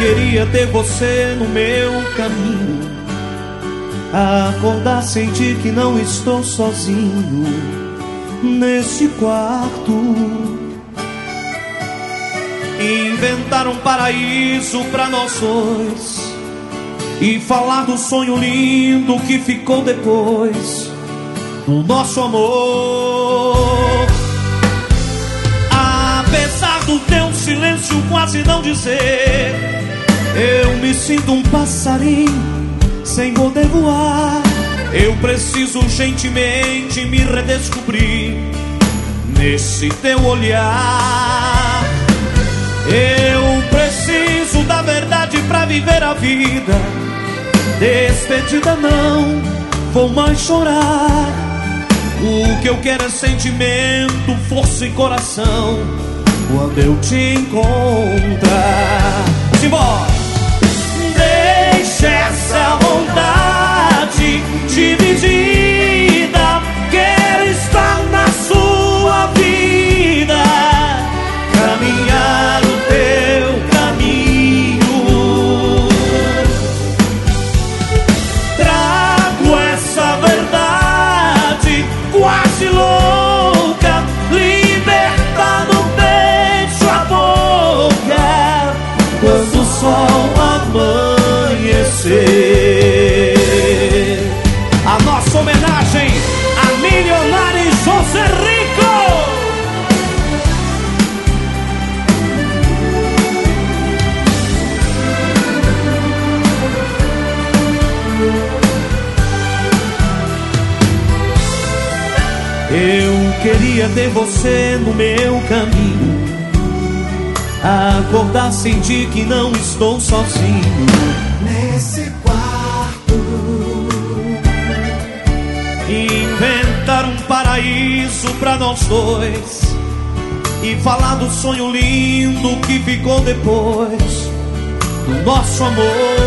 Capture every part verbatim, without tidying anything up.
queria ter você no meu caminho, acordar, sentir que não estou sozinho neste quarto. Inventar um paraíso pra nós dois e falar do sonho lindo que ficou depois do nosso amor. Apesar do teu silêncio quase não dizer, eu me sinto um passarinho sem poder voar. Eu preciso urgentemente me redescobrir nesse teu olhar. Eu preciso da verdade pra viver a vida. Despedida não vou mais chorar. O que eu quero é sentimento, força e coração quando eu te encontrar. Simbora! Deixa essa vontade dividida. Quero estar na sua vida, caminhar o teu caminho. Trago essa verdade quase louca, liberta no beijo a boca quando o sol amanhecer. A nossa homenagem a milionário José Rico. Eu queria ter você no meu caminho, acordar, sentir que não estou sozinho nesse quarto. Inventar um paraíso pra nós dois e falar do sonho lindo que ficou depois do nosso amor.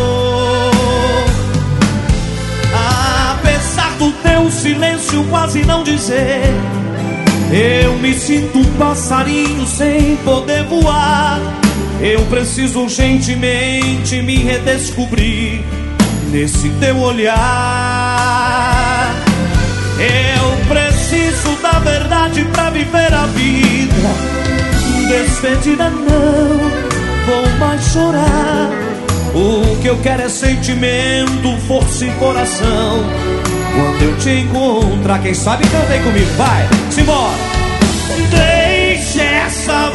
Apesar do teu silêncio quase não dizer, eu me sinto um passarinho sem poder voar. Eu preciso urgentemente me redescobrir nesse teu olhar. Eu preciso da verdade pra viver a vida. Despedida não vou mais chorar. O que eu quero é sentimento, força e coração quando eu te encontrar. Quem sabe canta aí comigo, vai, simbora! Deixe essa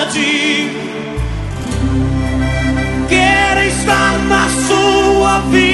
vontade, quero estar na sua vida.